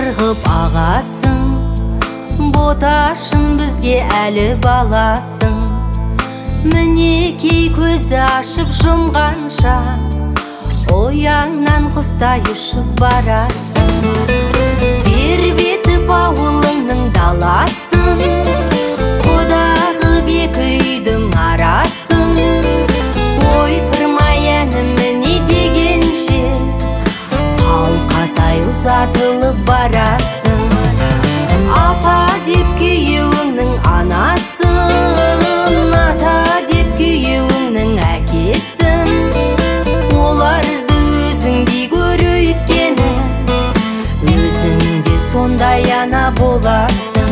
қып ағасың, боташым бізге әлі баласың. Мінекей көзді ашып жұмғанша, ояңнан құстай ұшып барасың. Тербетіп ауылыңның даласын, құдағы бек үйдің арасын. Ойпырмай әніміне дегенше, қалқатай ұзатылып барасың. Апа деп күйеуіңнің анасын, ата деп күйеуіңнің әкесін. Оларды өзіңдей көр өйткені, өзіңде сондай ана боласың.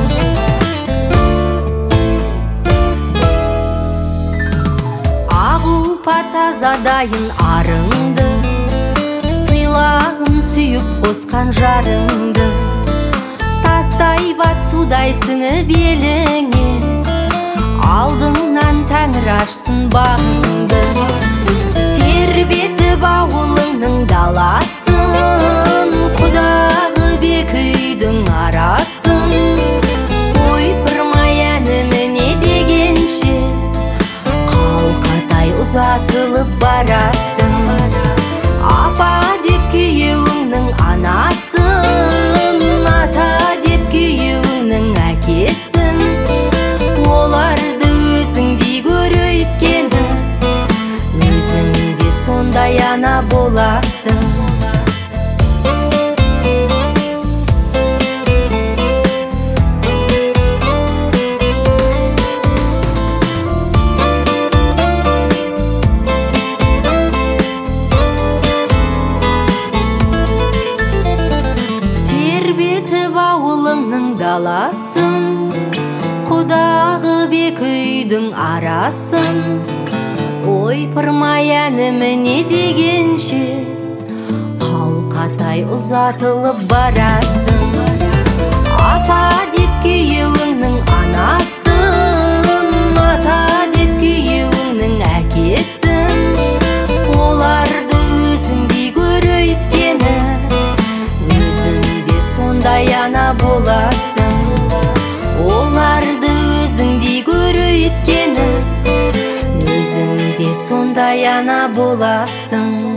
Ақ ұлпа тазадайын арыңды, сыйлағын сүйіп қосқан жарыңды. Тастай бат судай сіңіп еліңе, алдыңнан тәңір ашсын бағыңды. Тербетіп ауылыңның даласын, құдағы бек үйдің арасын. Ойпырмай әніміне дегенше, қалқатай ұзатылып барасың. Апа деп күйеуіңнің анасын, ата деп күйеуіңнің әкесін. Оларды өзіңдей көр өйткені, өзіңде сондай ана боласың. Тербетіп ауылыңның даласын, құдағы бек үйдің арасын. Ойпырмай әніміне дегенше, қалқатай ұзатылып барасың. Апа деп күйеуіңнің анасын, ата деп күйеуіңнің әкесін. Оларды өзіңдей көр өйткені, өзіңде сондай ана боласың. Оларды өзіңдей көр өйткені, өзіңде сондай ана боласың.